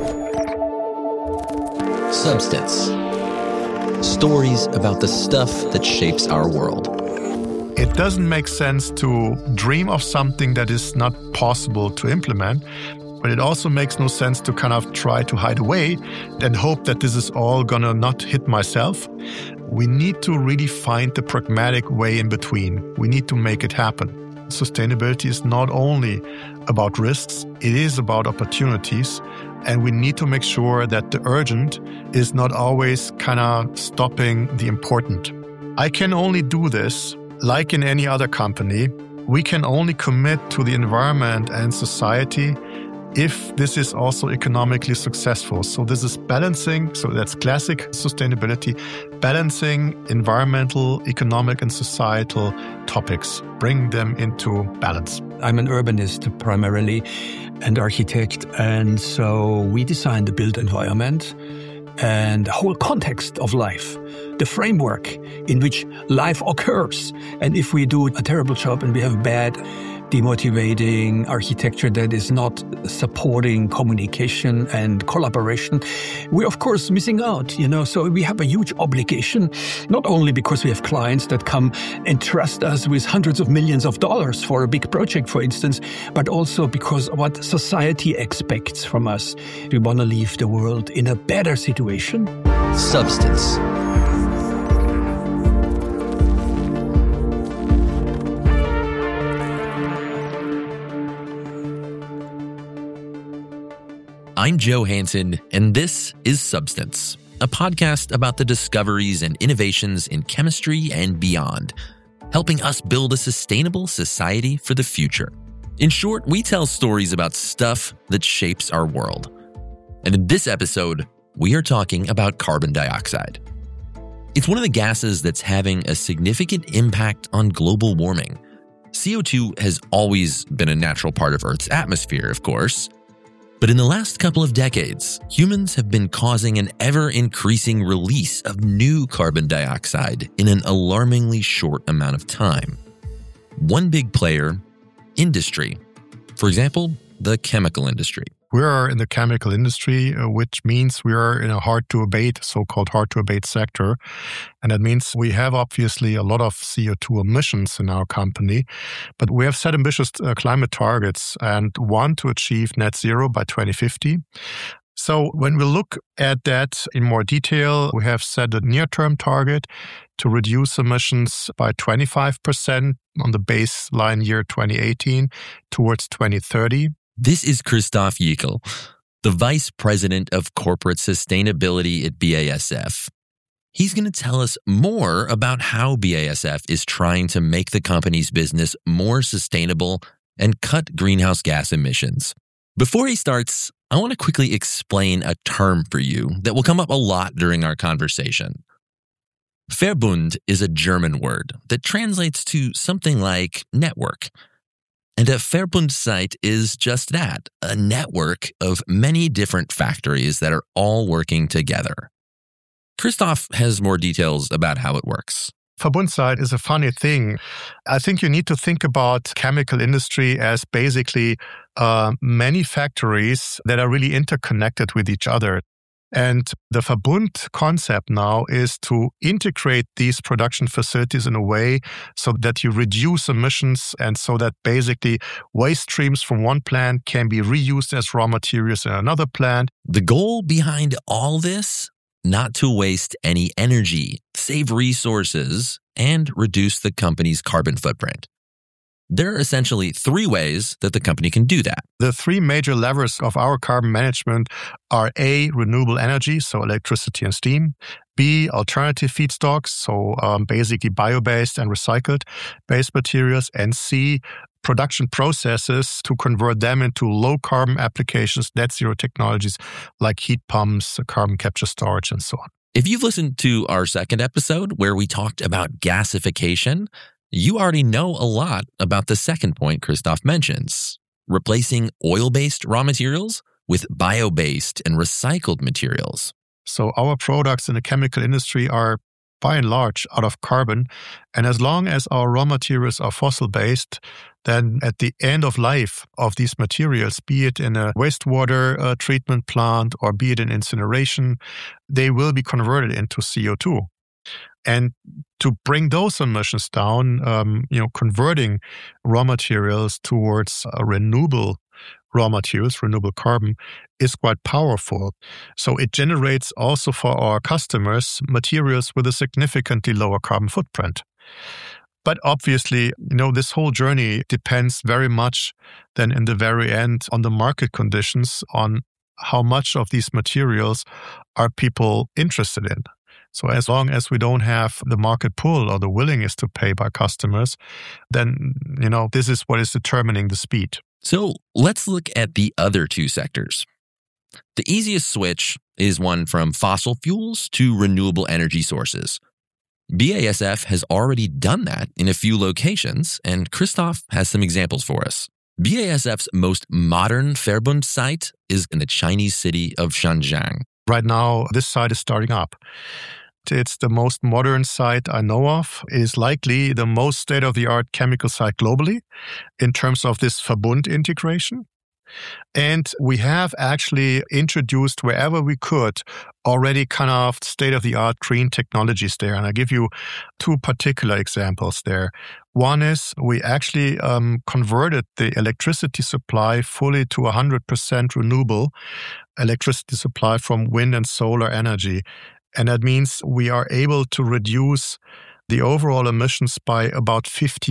Substance. Stories about the stuff that shapes our world. It doesn't make sense to dream of something that is not possible to implement, but it also makes no sense to kind of try to hide away and hope that this is all gonna not hit myself. We need to really find the pragmatic way in between. We need to make it happen. Sustainability is not only about risks, it is about opportunities. And we need to make sure that the urgent is not always kind of stopping the important. I can only do this, like in any other company. We can only commit to the environment and society if this is also economically successful. So this is balancing, so that's classic sustainability, balancing environmental, economic, and societal topics, bring them into balance. I'm an urbanist primarily and architect, and so we design the built environment and the whole context of life, the framework in which life occurs. And if we do a terrible job and we have bad, demotivating architecture that is not supporting communication and collaboration, we're of course missing out, So we have a huge obligation, not only because we have clients that come and trust us with hundreds of millions of dollars for a big project, for instance, but also because what society expects from us. We want to leave the world in a better situation. Substance. I'm Joe Hansen, and this is Substance, a podcast about the discoveries and innovations in chemistry and beyond, helping us build a sustainable society for the future. In short, we tell stories about stuff that shapes our world. And in this episode, we are talking about carbon dioxide. It's one of the gases that's having a significant impact on global warming. CO2 has always been a natural part of Earth's atmosphere, of course. But in the last couple of decades, humans have been causing an ever-increasing release of new carbon dioxide in an alarmingly short amount of time. One big player, industry. For example, the chemical industry. We are in the chemical industry, which means we are in a hard-to-abate, so-called hard-to-abate sector. And that means we have obviously a lot of CO2 emissions in our company, but we have set ambitious climate targets and want to achieve net zero by 2050. So when we look at that in more detail, we have set a near-term target to reduce emissions by 25% on the baseline year 2018 towards 2030. This is Christoph Jeckel, the Vice President of Corporate Sustainability at BASF. He's going to tell us more about how BASF is trying to make the company's business more sustainable and cut greenhouse gas emissions. Before he starts, I want to quickly explain a term for you that will come up a lot during our conversation. Verbund is a German word that translates to something like network. And a Verbund site is just that, a network of many different factories that are all working together. Christoph has more details about how it works. Verbund site is a funny thing. I think you need to think about chemical industry as basically many factories that are really interconnected with each other. And the Verbund concept now is to integrate these production facilities in a way so that you reduce emissions and so that basically waste streams from one plant can be reused as raw materials in another plant. The goal behind all this? Not to waste any energy, save resources, and reduce the company's carbon footprint. There are essentially three ways that the company can do that. The three major levers of our carbon management are A, renewable energy, so electricity and steam. B, alternative feedstocks, so basically bio-based and recycled-based materials. And C, production processes to convert them into low-carbon applications, net zero technologies like heat pumps, carbon capture storage, and so on. If you've listened to our second episode where we talked about gasification, you already know a lot about the second point Christoph mentions, replacing oil-based raw materials with bio-based and recycled materials. So our products in the chemical industry are by and large out of carbon. And as long as our raw materials are fossil-based, then at the end of life of these materials, be it in a wastewater treatment plant or be it in incineration, they will be converted into CO2. And to bring those emissions down, converting raw materials towards renewable raw materials, renewable carbon, is quite powerful. So it generates also for our customers materials with a significantly lower carbon footprint. But obviously, this whole journey depends very much then in the very end on the market conditions, on how much of these materials are people interested in. So as long as we don't have the market pull or the willingness to pay by customers, then, this is what is determining the speed. So let's look at the other two sectors. The easiest switch is one from fossil fuels to renewable energy sources. BASF has already done that in a few locations, and Christoph has some examples for us. BASF's most modern Verbund site is in the Chinese city of Zhanjiang. Right now, this site is starting up. It's the most modern site I know of. It is likely the most state-of-the-art chemical site globally in terms of this Verbund integration. And we have actually introduced wherever we could already kind of state-of-the-art green technologies there. And I'll give you two particular examples there. One is we actually converted the electricity supply fully to 100% renewable electricity supply from wind and solar energy. And that means we are able to reduce the overall emissions by about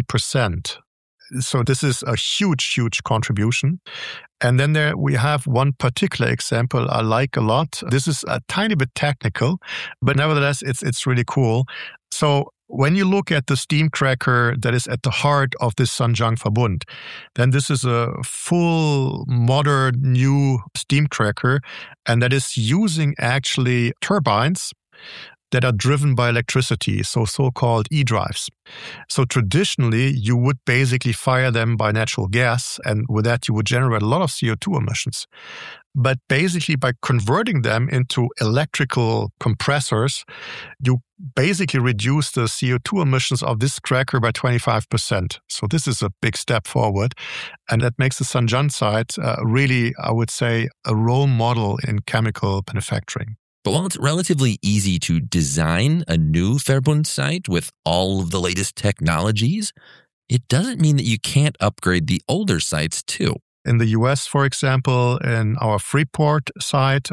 50%. So this is a huge, huge contribution. And then there we have one particular example I like a lot. This is a tiny bit technical, but nevertheless, it's really cool. So when you look at the steam cracker that is at the heart of this Zhanjiang Verbund, then this is a full modern new steam cracker, and that is using actually turbines that are driven by electricity, so-called e-drives. So traditionally, you would basically fire them by natural gas, and with that, you would generate a lot of CO2 emissions. But basically, by converting them into electrical compressors, you basically reduce the CO2 emissions of this cracker by 25%. So this is a big step forward. And that makes the Zhanjiang site really, I would say, a role model in chemical manufacturing. But while it's relatively easy to design a new Verbund site with all of the latest technologies, it doesn't mean that you can't upgrade the older sites too. In the US, for example, in our Freeport site,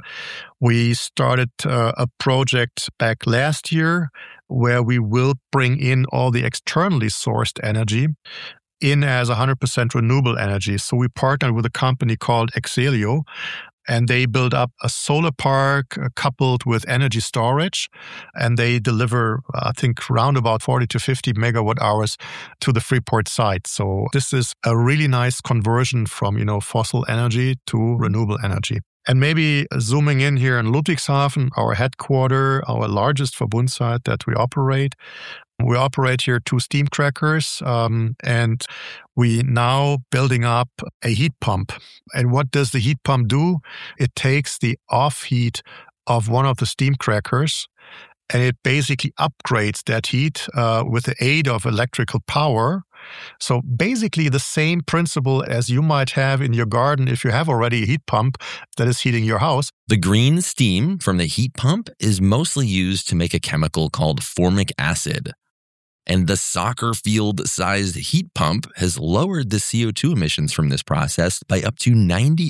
we started a project back last year where we will bring in all the externally sourced energy in as 100% renewable energy. So we partnered with a company called Exelio, and they build up a solar park coupled with energy storage, and they deliver, I think, around about 40 to 50 megawatt hours to the Freeport site. So this is a really nice conversion from, fossil energy to renewable energy. And maybe zooming in here in Ludwigshafen, our headquarters, our largest Verbund site that we operate. We operate here 2 steam crackers, and we now building up a heat pump. And what does the heat pump do? It takes the off heat of one of the steam crackers, and it basically upgrades that heat with the aid of electrical power. So basically the same principle as you might have in your garden if you have already a heat pump that is heating your house. The green steam from the heat pump is mostly used to make a chemical called formic acid. And the soccer field-sized heat pump has lowered the CO2 emissions from this process by up to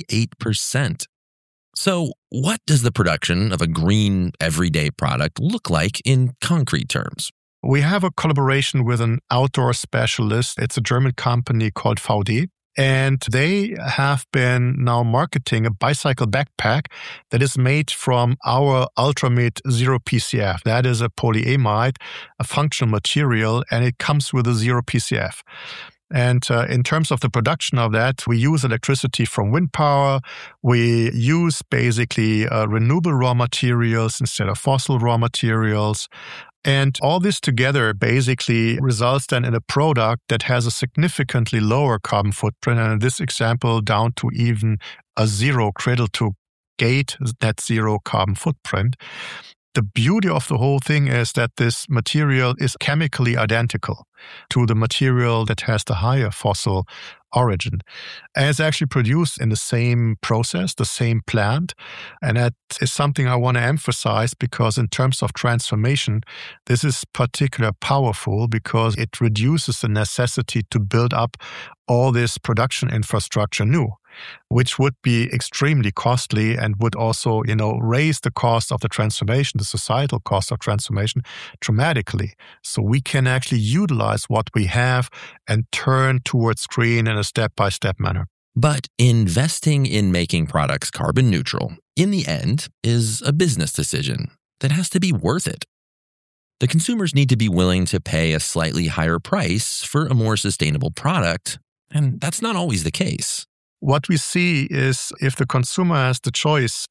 98%. So what does the production of a green everyday product look like in concrete terms? We have a collaboration with an outdoor specialist. It's a German company called VD. And they have been now marketing a bicycle backpack that is made from our Ultramid Zero PCF. That is a polyamide, a functional material, and it comes with a zero PCF. And in terms of the production of that, we use electricity from wind power. We use basically renewable raw materials instead of fossil raw materials. And all this together basically results then in a product that has a significantly lower carbon footprint. And in this example, down to even a zero cradle to gate net zero carbon footprint. the beauty of the whole thing is that this material is chemically identical to the material that has the higher fossil origin. And it's actually produced in the same process, the same plant. And that is something I want to emphasize because in terms of transformation, this is particularly powerful because it reduces the necessity to build up all this production infrastructure new, which would be extremely costly and would also, raise the cost of the transformation, the societal cost of transformation dramatically. So we can actually utilize what we have and turn towards green in a step-by-step manner. But investing in making products carbon neutral, in the end, is a business decision that has to be worth it. The consumers need to be willing to pay a slightly higher price for a more sustainable product, and that's not always the case. What we see is if the consumer has the choice,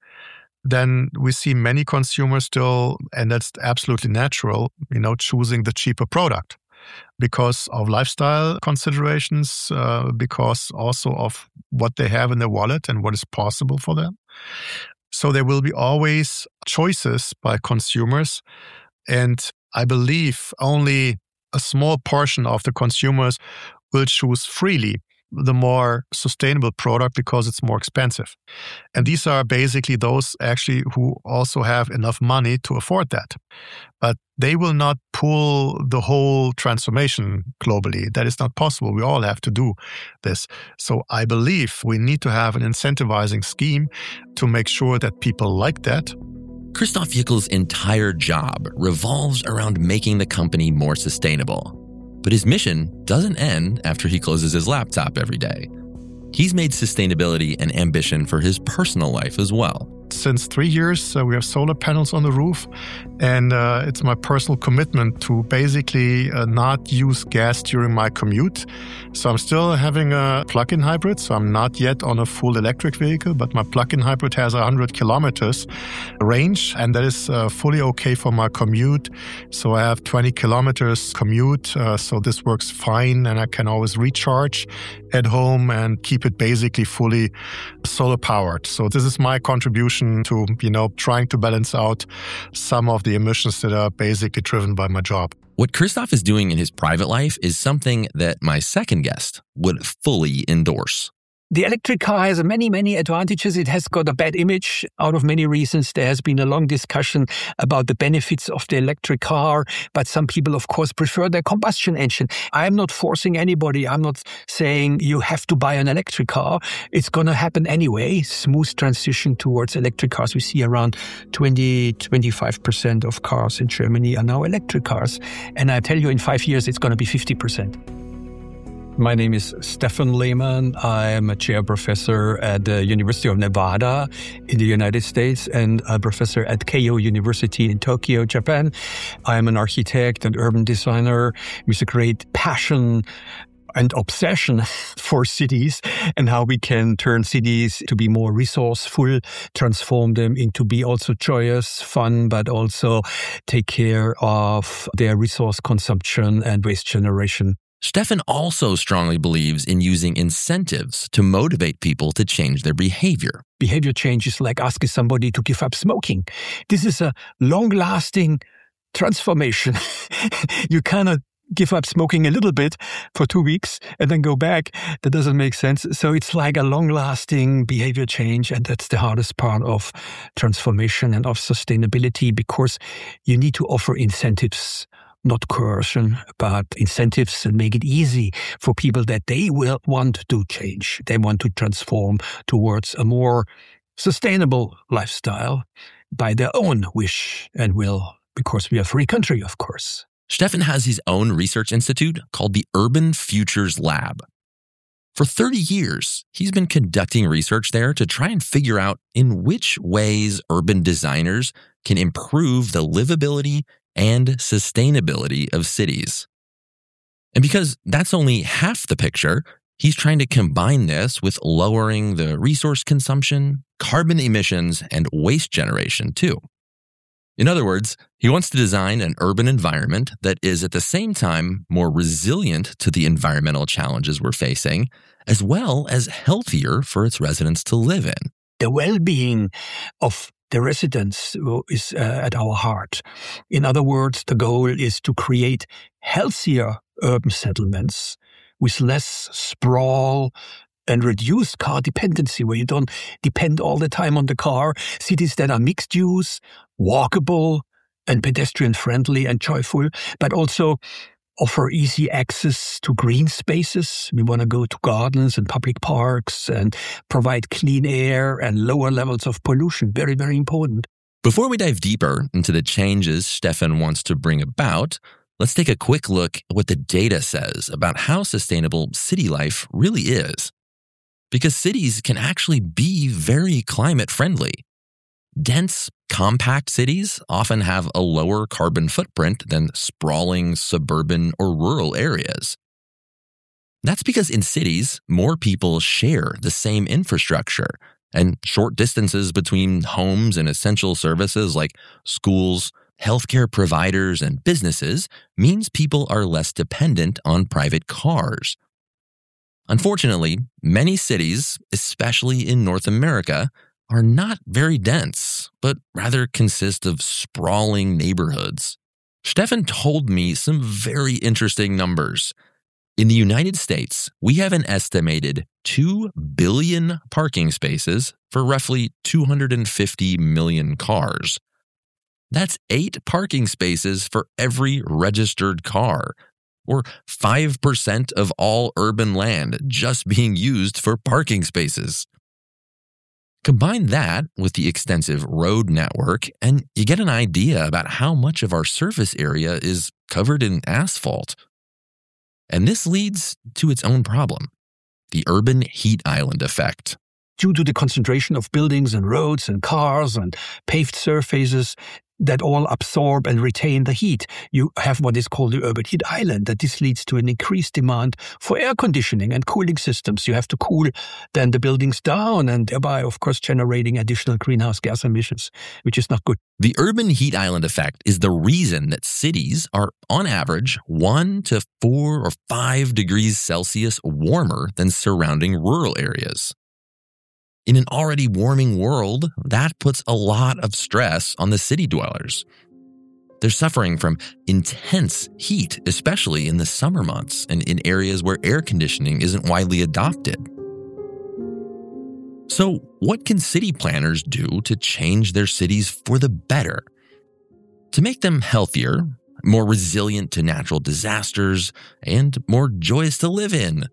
then we see many consumers still, and that's absolutely natural, choosing the cheaper product because of lifestyle considerations, because also of what they have in their wallet and what is possible for them. So there will be always choices by consumers. And I believe only a small portion of the consumers will choose freely the more sustainable product because it's more expensive. And these are basically those actually who also have enough money to afford that. But they will not pull the whole transformation globally. That is not possible. We all have to do this. So I believe we need to have an incentivizing scheme to make sure that people like that. Christoph Jückel's entire job revolves around making the company more sustainable. But his mission doesn't end after he closes his laptop every day. He's made sustainability an ambition for his personal life as well. Since 3 years, we have solar panels on the roof, and it's my personal commitment to basically not use gas during my commute. So I'm still having a plug-in hybrid, so I'm not yet on a full electric vehicle, but my plug-in hybrid has 100 kilometers range, and that is fully okay for my commute. So I have 20 kilometers commute, so this works fine, and I can always recharge at home and keep it basically fully solar powered. So this is my contribution to, trying to balance out some of the emissions that are basically driven by my job. What Christoph is doing in his private life is something that my second guest would fully endorse. The electric car has many, many advantages. It has got a bad image out of many reasons. There has been a long discussion about the benefits of the electric car, but some people, of course, prefer their combustion engine. I'm not forcing anybody. I'm not saying you have to buy an electric car. It's going to happen anyway. Smooth transition towards electric cars. We see around 20-25% of cars in Germany are now electric cars. And I tell you, in 5 years, it's going to be 50%. My name is Stefan Lehmann. I am a chair professor at the University of Nevada in the United States and a professor at Keio University in Tokyo, Japan. I am an architect and urban designer with a great passion and obsession for cities and how we can turn cities to be more resourceful, transform them into be also joyous, fun, but also take care of their resource consumption and waste generation. Stefan also strongly believes in using incentives to motivate people to change their behavior. Behavior change is like asking somebody to give up smoking. This is a long-lasting transformation. You cannot give up smoking a little bit for 2 weeks and then go back. That doesn't make sense. So it's like a long-lasting behavior change, and that's the hardest part of transformation and of sustainability, because you need to offer incentives, not coercion, but incentives, and make it easy for people that they will want to change. They want to transform towards a more sustainable lifestyle by their own wish and will, because we are a free country, of course. Stefan has his own research institute called the Urban Futures Lab. For 30 years, he's been conducting research there to try and figure out in which ways urban designers can improve the livability and sustainability of cities. And because that's only half the picture, he's trying to combine this with lowering the resource consumption, carbon emissions, and waste generation too. In other words, he wants to design an urban environment that is at the same time more resilient to the environmental challenges we're facing, as well as healthier for its residents to live in. The well-being of the residents is at our heart. In other words, the goal is to create healthier urban settlements with less sprawl and reduced car dependency, where you don't depend all the time on the car. Cities that are mixed use, walkable, and pedestrian-friendly and joyful, but also offer easy access to green spaces. We want to go to gardens and public parks and provide clean air and lower levels of pollution. Very, very important. Before we dive deeper into the changes Stefan wants to bring about, let's take a quick look at what the data says about how sustainable city life really is. Because cities can actually be very climate friendly. Dense, compact cities often have a lower carbon footprint than sprawling suburban or rural areas. That's because in cities, more people share the same infrastructure, and short distances between homes and essential services like schools, healthcare providers, and businesses means people are less dependent on private cars. Unfortunately, many cities, especially in North America, are not very dense, but rather consist of sprawling neighborhoods. Stefan told me some very interesting numbers. In the United States, we have an estimated 2 billion parking spaces for roughly 250 million cars. That's 8 parking spaces for every registered car, or 5% of all urban land just being used for parking spaces. Combine that with the extensive road network, and you get an idea about how much of our surface area is covered in asphalt. And this leads to its own problem, the urban heat island effect. Due to the concentration of buildings and roads and cars and paved surfaces that all absorb and retain the heat, you have what is called the urban heat island. That this leads to an increased demand for air conditioning and cooling systems. You have to cool then the buildings down and thereby, of course, generating additional greenhouse gas emissions, which is not good. The urban heat island effect is the reason that cities are, on average, 1 to 4 or 5 degrees Celsius warmer than surrounding rural areas. In an already warming world, that puts a lot of stress on the city dwellers. They're suffering from intense heat, especially in the summer months and in areas where air conditioning isn't widely adopted. So, what can city planners do to change their cities for the better? To make them healthier, more resilient to natural disasters, and more joyous to live in?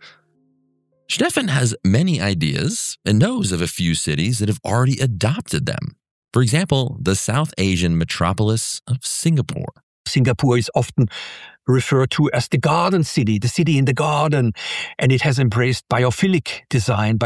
Stefan has many ideas and knows of a few cities that have already adopted them. For example, the South Asian metropolis of Singapore. Singapore is often referred to as the garden city, the city in the garden, and it has embraced biophilic design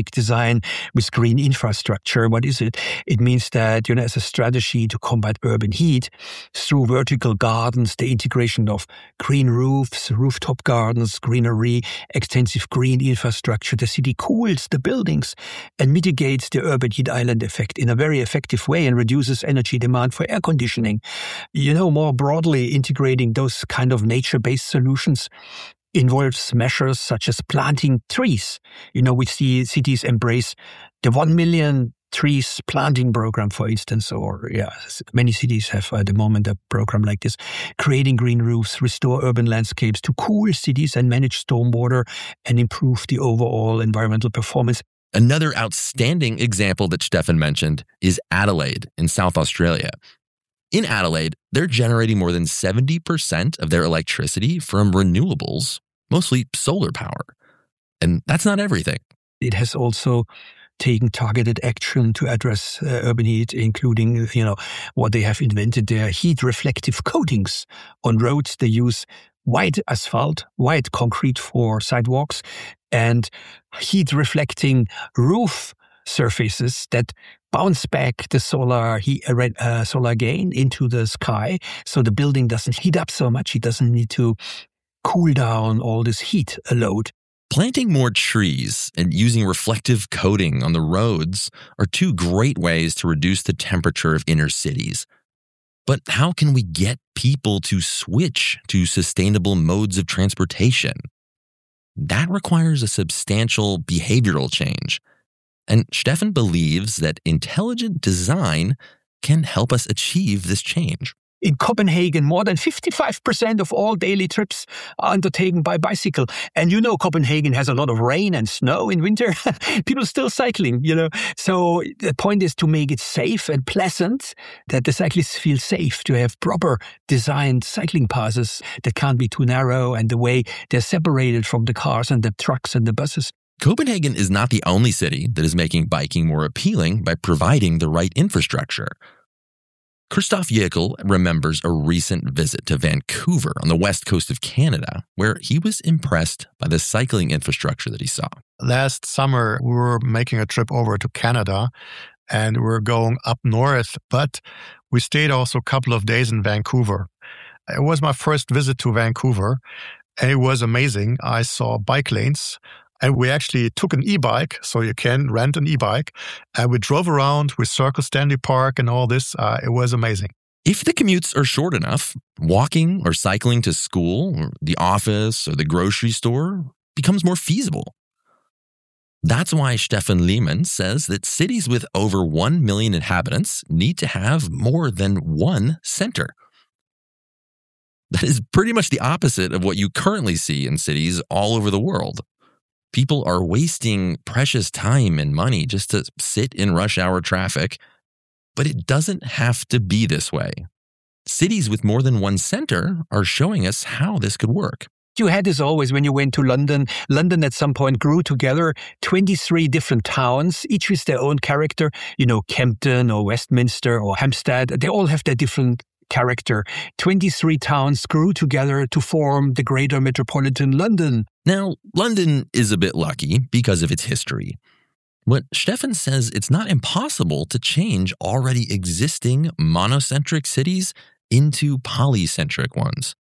with green infrastructure. What is it? It means that, as a strategy to combat urban heat, through vertical gardens, the integration of green roofs, rooftop gardens, greenery, extensive green infrastructure, the city cools the buildings and mitigates the urban heat island effect in a very effective way and reduces energy demand for air conditioning. More broadly, integrating those kind of nature-based solutions involves measures such as planting trees. We see cities embrace the 1 million trees planting program, for instance, many cities have at the moment a program like this, creating green roofs, restore urban landscapes to cool cities and manage stormwater and improve the overall environmental performance. Another outstanding example that Stefan mentioned is Adelaide in South Australia. In Adelaide, they're generating more than 70% of their electricity from renewables, mostly solar power. And that's not everything. It has also taken targeted action to address urban heat, including, what they have invented there, heat reflective coatings on roads. They use white asphalt, white concrete for sidewalks, and heat reflecting roof surfaces that bounce back the solar gain into the sky, so the building doesn't heat up so much. It doesn't need to cool down all this heat load. Planting more trees and using reflective coating on the roads are two great ways to reduce the temperature of inner cities. But how can we get people to switch to sustainable modes of transportation? That requires a substantial behavioral change. And Stefan believes that intelligent design can help us achieve this change. In Copenhagen, more than 55% of all daily trips are undertaken by bicycle. And Copenhagen has a lot of rain and snow in winter. People still cycling, So the point is to make it safe and pleasant, that the cyclists feel safe, to have proper designed cycling paths that can't be too narrow, and the way they're separated from the cars and the trucks and the buses. Copenhagen is not the only city that is making biking more appealing by providing the right infrastructure. Christoph Jäckel remembers a recent visit to Vancouver on the west coast of Canada, where he was impressed by the cycling infrastructure that he saw. Last summer, we were making a trip over to Canada, and we were going up north, but we stayed also a couple of days in Vancouver. It was my first visit to Vancouver, and it was amazing. I saw bike lanes. And we actually took an e-bike, so you can rent an e-bike. And we drove around with Circle Stanley Park and all this. It was amazing. If the commutes are short enough, walking or cycling to school or the office or the grocery store becomes more feasible. That's why Stefan Lehmann says that cities with over 1 million inhabitants need to have more than one center. That is pretty much the opposite of what you currently see in cities all over the world. People are wasting precious time and money just to sit in rush hour traffic, but it doesn't have to be this way. Cities with more than one center are showing us how this could work. You had this always when you went to London. London at some point grew together 23 different towns, each with their own character. Kempton or Westminster or Hampstead, they all have their different character. 23 towns grew together to form the greater metropolitan London. Now, London is a bit lucky because of its history. But Stefan says it's not impossible to change already existing monocentric cities into polycentric ones.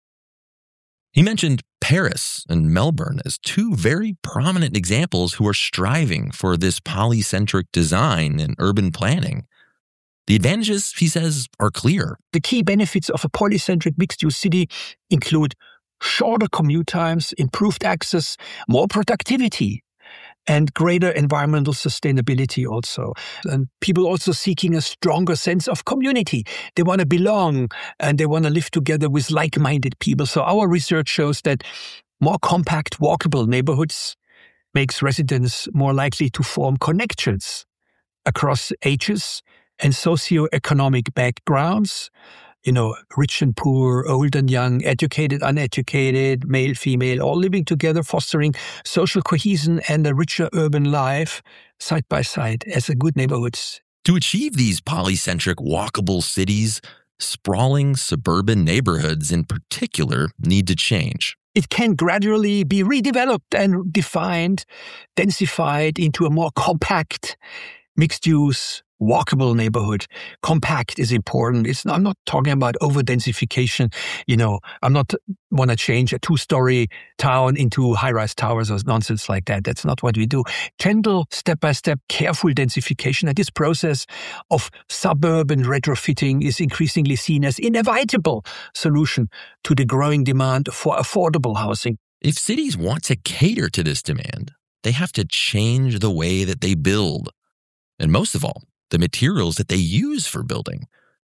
He mentioned Paris and Melbourne as two very prominent examples who are striving for this polycentric design in urban planning. The advantages, he says, are clear. The key benefits of a polycentric mixed-use city include shorter commute times, improved access, more productivity, and greater environmental sustainability also. And people also seeking a stronger sense of community. They want to belong and they want to live together with like-minded people. So our research shows that more compact, walkable neighborhoods makes residents more likely to form connections across ages and socioeconomic backgrounds, rich and poor, old and young, educated, uneducated, male, female, all living together, fostering social cohesion and a richer urban life side by side as a good neighborhoods. To achieve these polycentric walkable cities, sprawling suburban neighborhoods in particular need to change. It can gradually be redeveloped and defined, densified into a more compact, mixed-use, walkable neighborhood. Compact is important. I'm not talking about over-densification. I'm not want to change a 2-story town into high-rise towers or nonsense like that. That's not what we do. Gentle, step-by-step, careful densification. And this process of suburban retrofitting is increasingly seen as inevitable solution to the growing demand for affordable housing. If cities want to cater to this demand, they have to change the way that they build. And most of all, the materials that they use for building.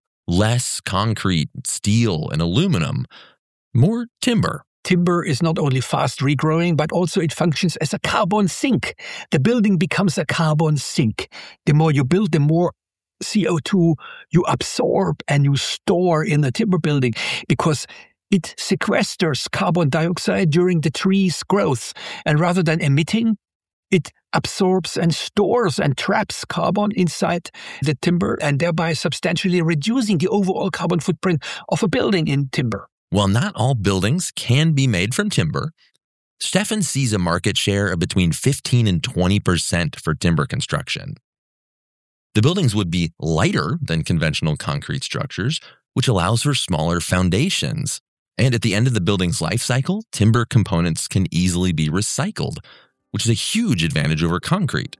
Less concrete, steel, and aluminum. More timber. Timber is not only fast regrowing, but also it functions as a carbon sink. The building becomes a carbon sink. The more you build, the more CO2 you absorb and you store in the timber building because it sequesters carbon dioxide during the tree's growth. And rather than emitting, it absorbs and stores and traps carbon inside the timber and thereby substantially reducing the overall carbon footprint of a building in timber. While not all buildings can be made from timber, Stefan sees a market share of between 15 and 20% for timber construction. The buildings would be lighter than conventional concrete structures, which allows for smaller foundations. And at the end of the building's life cycle, timber components can easily be recycled, which is a huge advantage over concrete.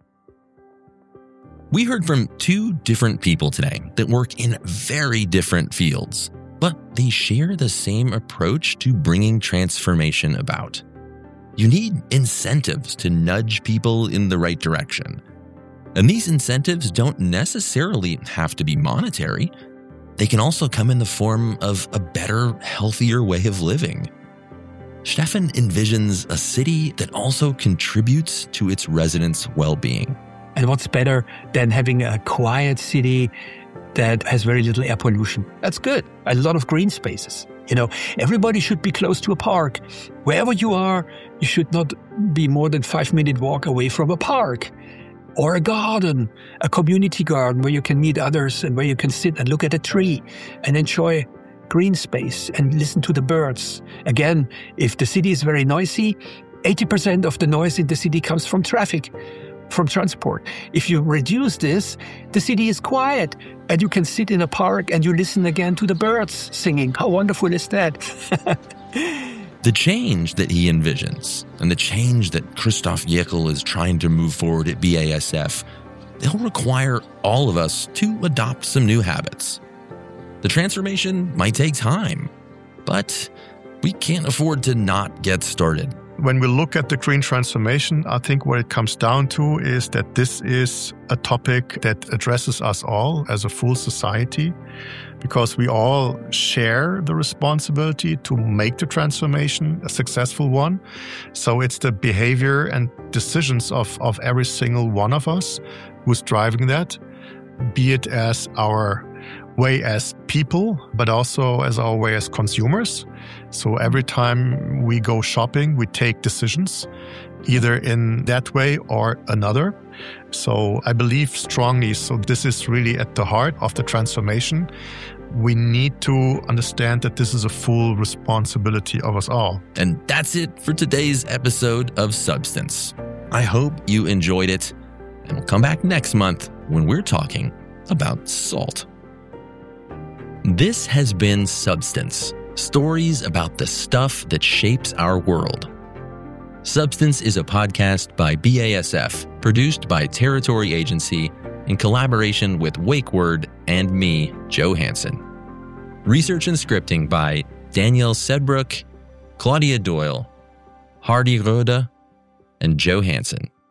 We heard from 2 different people today that work in very different fields, but they share the same approach to bringing transformation about. You need incentives to nudge people in the right direction. And these incentives don't necessarily have to be monetary. They can also come in the form of a better, healthier way of living. Stefan envisions a city that also contributes to its residents' well-being. And what's better than having a quiet city that has very little air pollution? That's good. A lot of green spaces. Everybody should be close to a park. Wherever you are, you should not be more than 5-minute walk away from a park or a garden, a community garden where you can meet others and where you can sit and look at a tree and enjoy green space and listen to the birds. Again, if the city is very noisy, 80% of the noise in the city comes from traffic, from transport. If you reduce this, the city is quiet and you can sit in a park and you listen again to the birds singing. How wonderful is that? The change that he envisions and the change that Christoph Jäckel is trying to move forward at BASF, they'll require all of us to adopt some new habits. The transformation might take time, but we can't afford to not get started. When we look at the green transformation, I think what it comes down to is that this is a topic that addresses us all as a full society, because we all share the responsibility to make the transformation a successful one. So it's the behavior and decisions of every single one of us who's driving that, be it as our way as people, but also as our way as consumers. So every time we go shopping, we take decisions, either in that way or another. So I believe strongly, so this is really at the heart of the transformation. We need to understand that this is a full responsibility of us all. And that's it for today's episode of Substance. I hope you enjoyed it, and we'll come back next month when we're talking about salt. This has been Substance, stories about the stuff that shapes our world. Substance is a podcast by BASF, produced by Territory Agency in collaboration with WakeWord and me, Joe Hansen. Research and scripting by Danielle Sedbrook, Claudia Doyle, Hardy Roda, and Joe Hansen.